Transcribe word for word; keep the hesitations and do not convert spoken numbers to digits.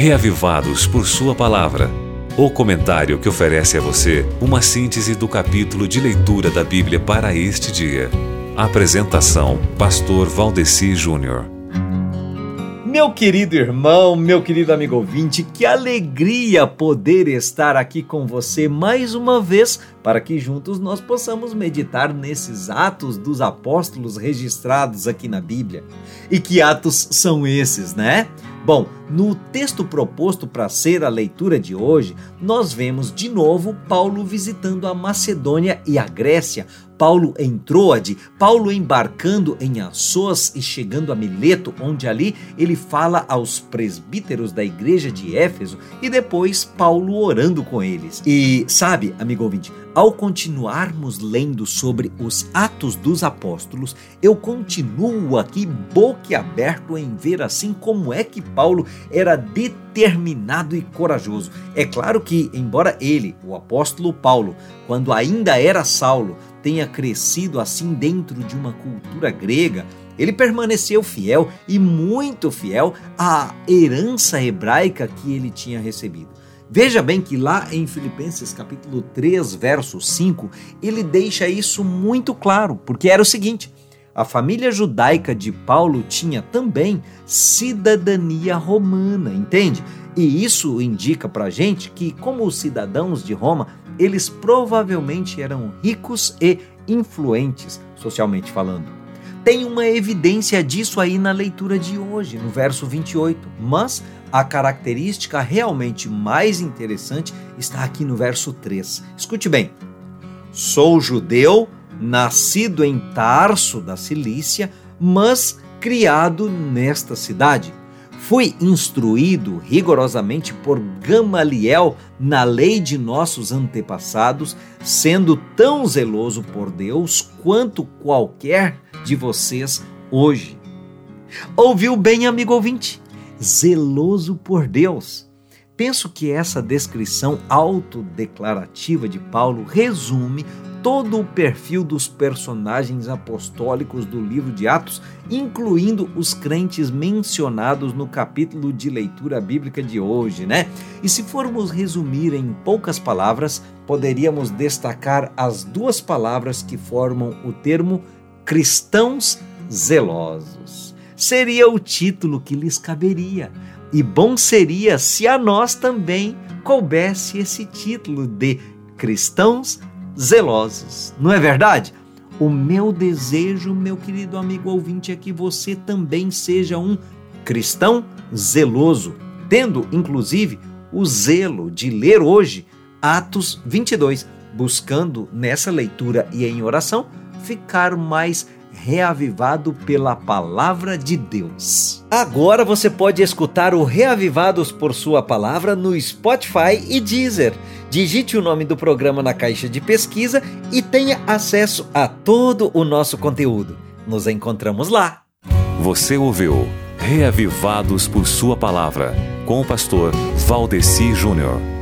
Reavivados por Sua Palavra. O comentário que oferece a você uma síntese do capítulo de leitura da Bíblia para este dia. Apresentação: Pastor Valdeci Júnior. Meu querido irmão, meu querido amigo ouvinte, que alegria poder estar aqui com você mais uma vez, para que juntos nós possamos meditar nesses atos dos apóstolos registrados aqui na Bíblia. E que atos são esses, né? Bom, no texto proposto para ser a leitura de hoje, nós vemos de novo Paulo visitando a Macedônia e a Grécia, Paulo em Troade, Paulo embarcando em Assos e chegando a Mileto, onde ali ele fala aos presbíteros da igreja de Éfeso e depois Paulo orando com eles. E sabe, amigo ouvinte, ao continuarmos lendo sobre os Atos dos Apóstolos, eu continuo aqui boquiaberto em ver assim como é que Paulo era determinado e corajoso. É claro que, embora ele, o apóstolo Paulo, quando ainda era Saulo, tenha crescido assim dentro de uma cultura grega, ele permaneceu fiel e muito fiel à herança hebraica que ele tinha recebido. Veja bem que lá em Filipenses capítulo três, verso cinco, ele deixa isso muito claro, porque era o seguinte: a família judaica de Paulo tinha também cidadania romana, entende? E isso indica pra gente que, como os cidadãos de Roma, eles provavelmente eram ricos e influentes, socialmente falando. Tem uma evidência disso aí na leitura de hoje, no verso vinte e oito, mas a característica realmente mais interessante está aqui no verso três. Escute bem: sou judeu, nascido em Tarso da Cilícia, mas criado nesta cidade. Fui instruído rigorosamente por Gamaliel na lei de nossos antepassados, sendo tão zeloso por Deus quanto qualquer de vocês hoje. Ouviu bem, amigo ouvinte? Zeloso por Deus. Penso que essa descrição autodeclarativa de Paulo resume todo o perfil dos personagens apostólicos do livro de Atos, incluindo os crentes mencionados no capítulo de leitura bíblica de hoje, né? E se formos resumir em poucas palavras, poderíamos destacar as duas palavras que formam o termo cristãos zelosos. Seria o título que lhes caberia, e bom seria se a nós também coubesse esse título de cristãos zelosos, não é verdade? O meu desejo, meu querido amigo ouvinte, é que você também seja um cristão zeloso, tendo inclusive o zelo de ler hoje Atos vinte e dois, buscando nessa leitura e em oração ficar mais reavivado pela palavra de Deus. Agora você pode escutar o Reavivados por Sua Palavra no Spotify e Deezer. Digite o nome do programa na caixa de pesquisa e tenha acesso a todo o nosso conteúdo. Nos encontramos lá. Você ouviu Reavivados por Sua Palavra, com o pastor Valdeci Júnior.